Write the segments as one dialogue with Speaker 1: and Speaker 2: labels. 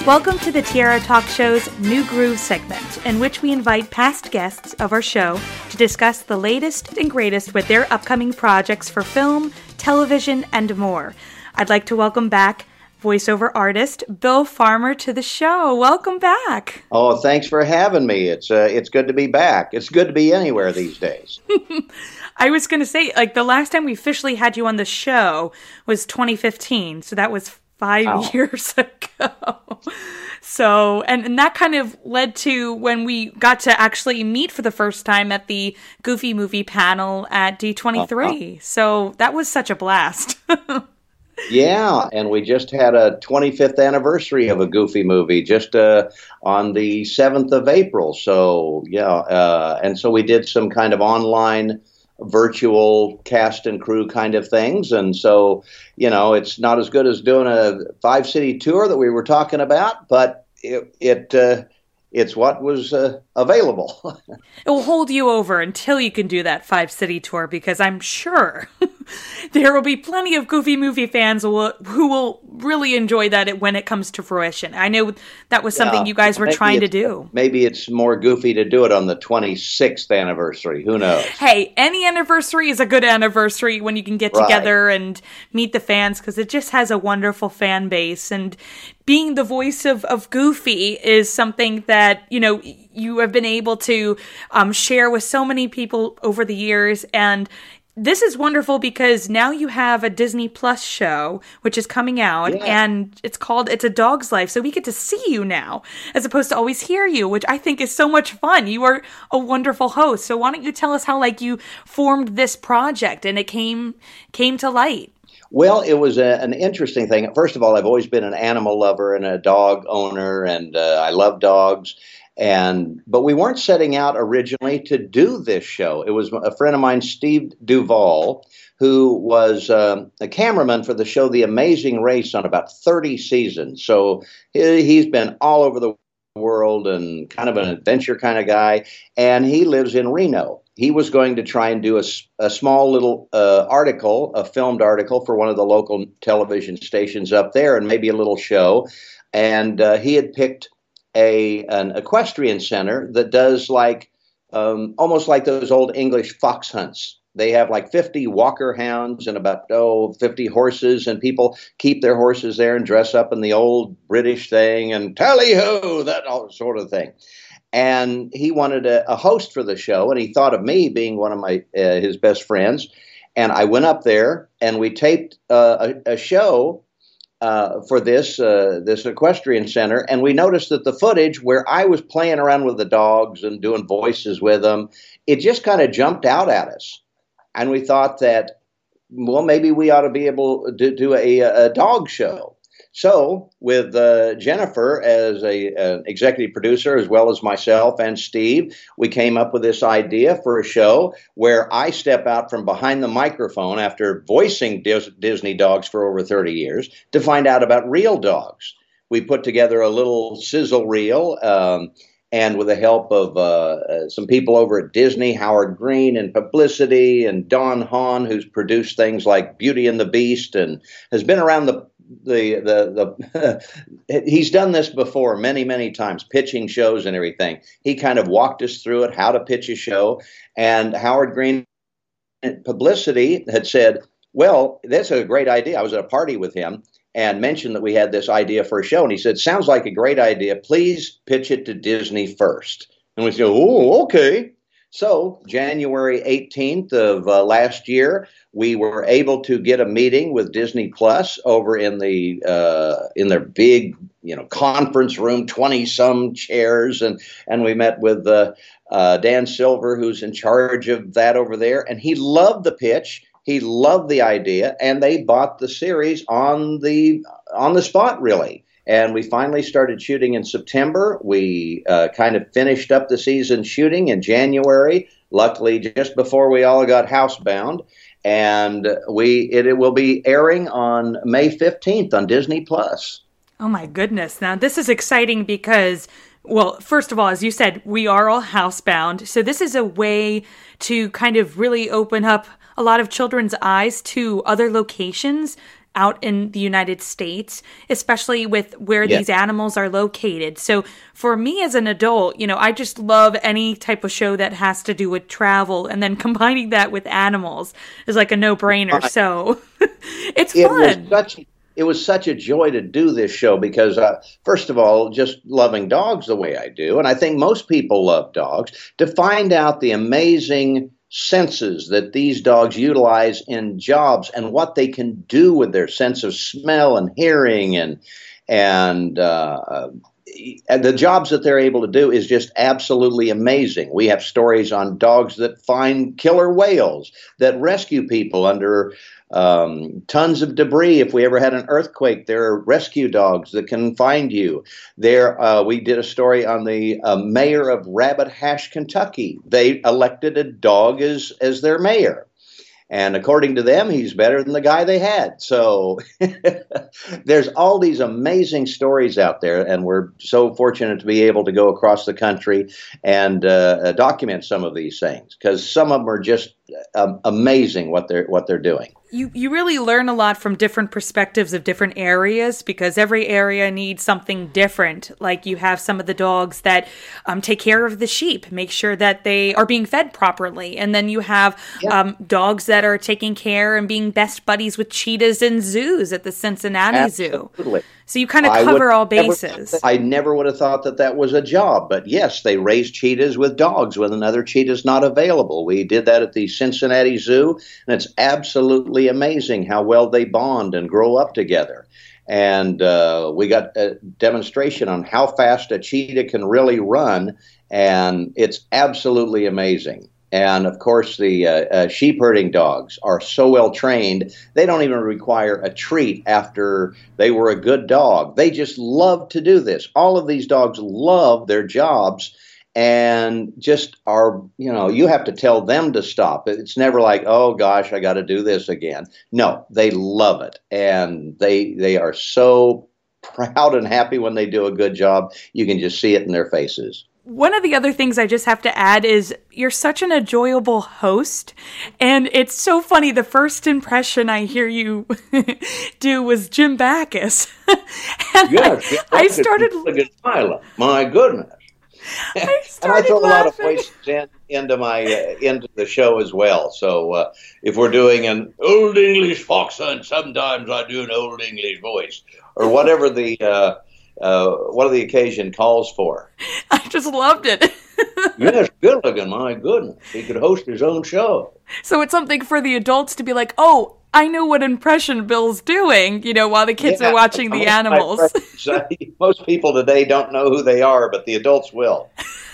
Speaker 1: Welcome to the Tierra Talk Show's New Groove segment, in which we invite past guests of our show to discuss the latest and greatest with their upcoming projects for film, television, and more. I'd like to welcome back voiceover artist Bill Farmer to the show. Welcome back.
Speaker 2: Oh, thanks for having me. It's good to be back. It's good to be anywhere these days.
Speaker 1: I was going to say, the last time we officially had you on the show was 2015, so that was 5 years ago. So, and that kind of led to when we got to actually meet for the first time at the Goofy Movie panel at D23. So that was such a blast.
Speaker 2: Yeah, and we just had a 25th anniversary of a Goofy Movie just on the 7th of April. So, yeah, and so we did some kind of online virtual cast and crew kind of things. And so, it's not as good as doing a 5-city tour that we were talking about, but it's what was available.
Speaker 1: It will hold you over until you can do that 5-city tour, because I'm sure there will be plenty of Goofy Movie fans who will really enjoy that when it comes to fruition. I know that was something you guys were trying to do.
Speaker 2: Maybe it's more goofy to do it on the 26th anniversary. Who knows?
Speaker 1: Hey, any anniversary is a good anniversary when you can get together and meet the fans, because it just has a wonderful fan base. And being the voice of Goofy is something that, you have been able to share with so many people over the years. And this is wonderful because now you have a Disney Plus show, which is coming out, and it's called It's a Dog's Life. So we get to see you now, as opposed to always hear you, which I think is so much fun. You are a wonderful host. So why don't you tell us how, you formed this project and it came to light?
Speaker 2: Well, it was an interesting thing. First of all, I've always been an animal lover and a dog owner, and I love dogs. But we weren't setting out originally to do this show. It was a friend of mine, Steve Duvall, who was a cameraman for the show The Amazing Race on about 30 seasons. So he's been all over the world and kind of an adventure kind of guy. And he lives in Reno. He was going to try and do a small little article, a filmed article for one of the local television stations up there, and maybe a little show. And he had picked an equestrian center that does almost like those old English fox hunts. They have 50 walker hounds and about 50 horses, and people keep their horses there and dress up in the old British thing and tally-ho, that all sort of thing. And he wanted a host for the show, and he thought of me being one of his best friends. And I went up there, and we taped a show for this equestrian center, and we noticed that the footage where I was playing around with the dogs and doing voices with them, it just kind of jumped out at us. And we thought that, well, maybe we ought to be able to do a dog show. So with Jennifer as an executive producer, as well as myself and Steve, we came up with this idea for a show where I step out from behind the microphone after voicing Disney dogs for over 30 years to find out about real dogs. We put together a little sizzle reel, and with the help of some people over at Disney, Howard Green and Publicity, and Don Hahn, who's produced things like Beauty and the Beast and has been around the he's done this before many times, pitching shows and everything. He kind of walked us through it, how to pitch a show. And Howard Green at Publicity had said, well, that's a great idea. I was at a party with him and mentioned that we had this idea for a show. And he said, sounds like a great idea. Please pitch it to Disney first. And we said, oh, okay. So January 18th of last year, we were able to get a meeting with Disney Plus over in their big, conference room, 20-some chairs, and we met with Dan Silver, who's in charge of that over there, and he loved the pitch, he loved the idea, and they bought the series on the spot, really. And we finally started shooting in September. We kind of finished up the season shooting in January, luckily just before we all got housebound. And it will be airing on May 15th on Disney Plus.
Speaker 1: Oh my goodness. Now this is exciting because, well, first of all, as you said, we are all housebound. So this is a way to kind of really open up a lot of children's eyes to other locations out in the United States, especially with where these animals are located. So for me as an adult, I just love any type of show that has to do with travel, and then combining that with animals is like a no-brainer. So it's fun.
Speaker 2: It was such a joy to do this show because, first of all, just loving dogs the way I do, and I think most people love dogs, to find out the amazing senses that these dogs utilize in jobs and what they can do with their sense of smell and hearing and the jobs that they're able to do is just absolutely amazing. We have stories on dogs that find killer whales, that rescue people under tons of debris. If we ever had an earthquake, there are rescue dogs that can find you. We did a story on the mayor of Rabbit Hash, Kentucky. They elected a dog as their mayor. And according to them, he's better than the guy they had. So there's all these amazing stories out there, and we're so fortunate to be able to go across the country and document some of these things, because some of them are just amazing what they're doing.
Speaker 1: You really learn a lot from different perspectives of different areas, because every area needs something different. Like you have some of the dogs that take care of the sheep, make sure that they are being fed properly. And then you have dogs that are taking care and being best buddies with cheetahs in zoos at the Cincinnati Zoo. So you kind of cover all bases.
Speaker 2: I never would have thought that was a job. But yes, they raise cheetahs with dogs when another cheetah's not available. We did that at the Cincinnati Zoo, and it's absolutely amazing how well they bond and grow up together. And we got a demonstration on how fast a cheetah can really run, and it's absolutely amazing. And of course, the sheep herding dogs are so well trained, they don't even require a treat after they were a good dog. They just love to do this. All of these dogs love their jobs and just are, you have to tell them to stop. It's never like, oh gosh, I got to do this again. No, they love it. And they are so proud and happy when they do a good job. You can just see it in their faces.
Speaker 1: One of the other things I just have to add is you're such an enjoyable host, and it's so funny. The first impression I hear you do was Jim Backus.
Speaker 2: Yes,
Speaker 1: I started
Speaker 2: my goodness.
Speaker 1: And
Speaker 2: I throw a lot of voices into the show as well. So if we're doing an old English foxhunt, sometimes I do an old English voice or whatever the occasion calls for.
Speaker 1: I just loved it.
Speaker 2: Yes, good looking, my goodness. He could host his own show.
Speaker 1: So it's something for the adults to be like, oh, I know what impression Bill's doing, while the kids are watching the animals.
Speaker 2: Most people today don't know who they are, but the adults will.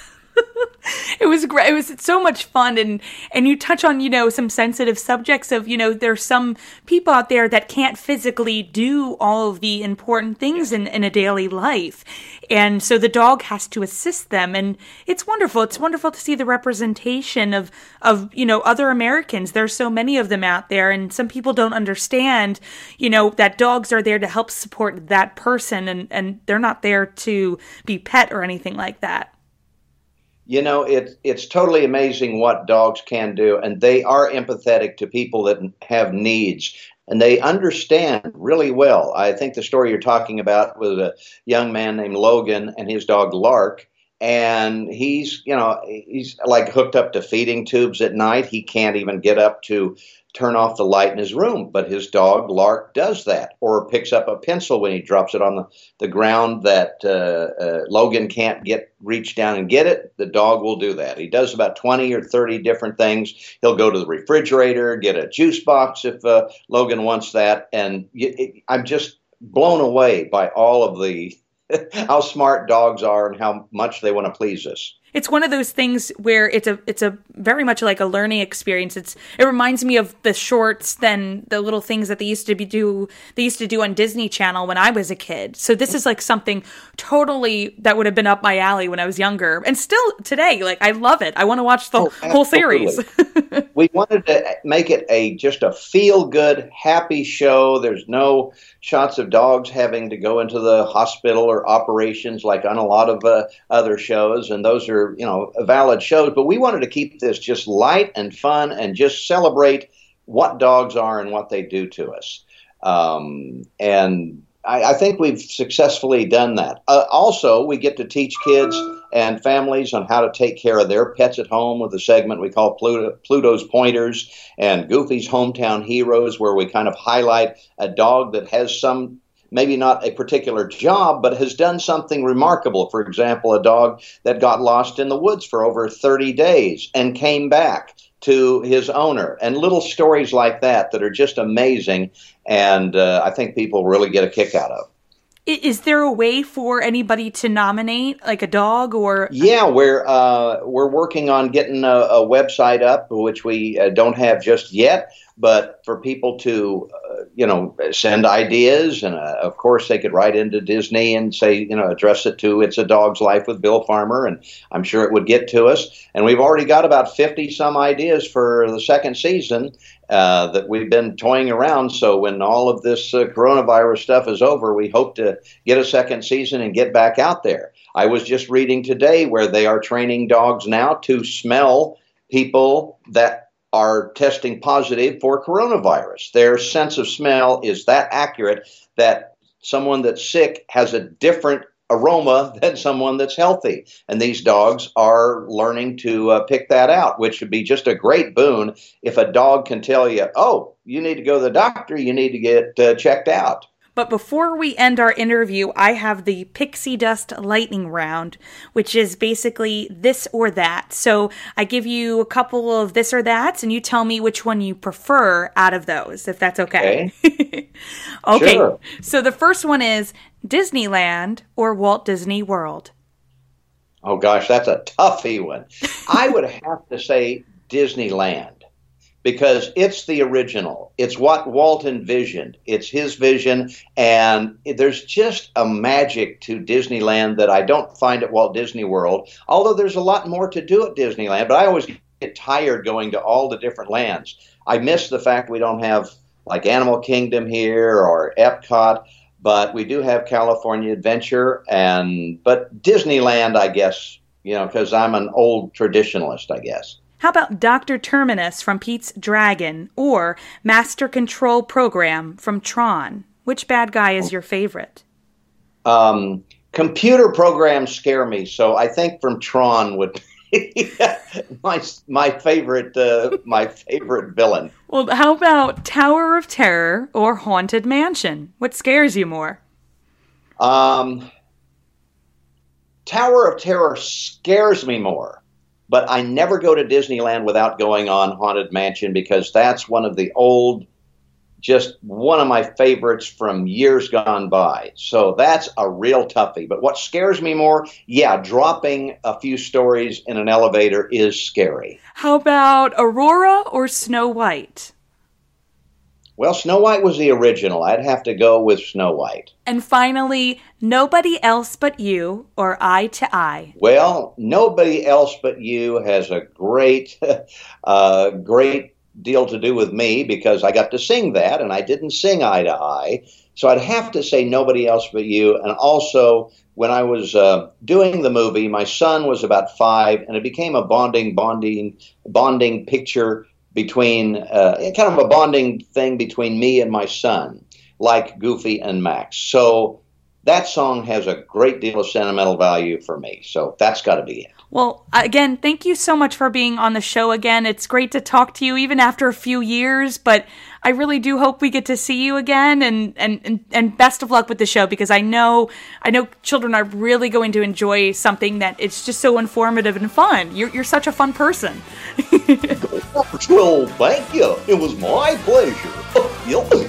Speaker 1: It was great. It was so much fun. And you touch on, some sensitive subjects of, there's some people out there that can't physically do all of the important things in a daily life. And so the dog has to assist them. And it's wonderful. It's wonderful to see the representation of other Americans. There's so many of them out there. And some people don't understand, that dogs are there to help support that person. And they're not there to be pet or anything like that.
Speaker 2: It's totally amazing what dogs can do, and they are empathetic to people that have needs, and they understand really well. I think the story you're talking about was a young man named Logan and his dog Lark, and he's like hooked up to feeding tubes at night. He can't even get up to turn off the light in his room, but his dog Lark does that, or picks up a pencil when he drops it on the ground that Logan can't reach down and get it. The dog will do that. He does about 20 or 30 different things. He'll go to the refrigerator, get a juice box if Logan wants that, and I'm just blown away by all of the how smart dogs are and how much they want to please us.
Speaker 1: It's one of those things where it's a very much like a learning experience. It reminds me of the shorts, then the little things that they used to do on Disney Channel when I was a kid. So this is like something totally that would have been up my alley when I was younger, and still today. Like, I love it. I want to watch the whole series.
Speaker 2: We wanted to make it just a feel good, happy show. There's no shots of dogs having to go into the hospital or operations like on a lot of other shows, and those are valid shows, but we wanted to keep this just light and fun and just celebrate what dogs are and what they do to us. And I think we've successfully done that. Also, we get to teach kids and families on how to take care of their pets at home with a segment we call Pluto's Pointers and Goofy's Hometown Heroes, where we kind of highlight a dog that has some, maybe not a particular job, but has done something remarkable. For example, a dog that got lost in the woods for over 30 days and came back to his owner, and little stories like that that are just amazing, and I think people really get a kick out of.
Speaker 1: Is there a way for anybody to nominate, like a dog or?
Speaker 2: Yeah, we're working on getting a website up, which we don't have just yet, but for people to send ideas, and of course they could write into Disney and say, address it to It's a Dog's Life with Bill Farmer, and I'm sure it would get to us. And we've already got about 50 some ideas for the second season that we've been toying around. So when all of this coronavirus stuff is over, we hope to get a second season and get back out there. I was just reading today where they are training dogs now to smell people that are testing positive for coronavirus. Their sense of smell is that accurate that someone that's sick has a different aroma than someone that's healthy. And these dogs are learning to pick that out, which would be just a great boon if a dog can tell you, oh, you need to go to the doctor, you need to get checked out.
Speaker 1: But before we end our interview, I have the Pixie Dust Lightning Round, which is basically this or that. So I give you a couple of this or that's, and you tell me which one you prefer out of those, if that's okay. Okay.
Speaker 2: Sure.
Speaker 1: So the first one is Disneyland or Walt Disney World?
Speaker 2: Oh, gosh, that's a toughie one. I would have to say Disneyland, because it's the original. It's what Walt envisioned. It's his vision, and there's just a magic to Disneyland that I don't find at Walt Disney World, although there's a lot more to do at Disneyland, but I always get tired going to all the different lands. I miss the fact we don't have like Animal Kingdom here or Epcot, but we do have California Adventure, but Disneyland, I guess, because I'm an old traditionalist, I guess.
Speaker 1: How about Dr. Terminus from Pete's Dragon or Master Control Program from Tron? Which bad guy is your favorite?
Speaker 2: Computer programs scare me, so I think from Tron would be my favorite villain.
Speaker 1: Well, how about Tower of Terror or Haunted Mansion? What scares you more?
Speaker 2: Tower of Terror scares me more. But I never go to Disneyland without going on Haunted Mansion, because that's one of my favorites from years gone by. So that's a real toughie. But what scares me more, dropping a few stories in an elevator is scary.
Speaker 1: How about Aurora or Snow White?
Speaker 2: Well, Snow White was the original. I'd have to go with Snow White.
Speaker 1: And finally, Nobody Else But You or Eye to Eye?
Speaker 2: Well, Nobody Else But You has a great deal to do with me, because I got to sing that, and I didn't sing Eye to Eye. So I'd have to say Nobody Else But You. And also, when I was doing the movie, my son was about 5, and it became a bonding picture between kind of a bonding thing between me and my son, like Goofy and Max. So that song has a great deal of sentimental value for me. So that's got to be it.
Speaker 1: Well, again, thank you so much for being on the show again. It's great to talk to you even after a few years, but I really do hope we get to see you again, and best of luck with the show, because I know children are really going to enjoy something that it's just so informative and fun. You're such a fun person.
Speaker 2: Well, thank you. It was my pleasure.